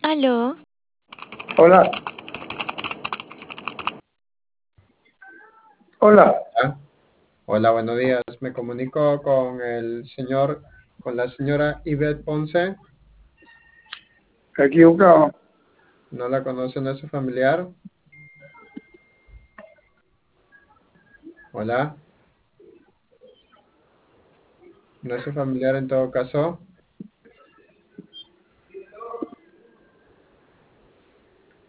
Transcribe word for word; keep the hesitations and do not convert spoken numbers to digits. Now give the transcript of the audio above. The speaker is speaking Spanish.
Aló, Hola, hola, Ah, Hola, buenos días. Me comunico con el señor, con la señora Ivette Ponce. equivocado. ¿No la conoce? ¿No es su familiar? Hola, ¿no es su familiar en todo caso?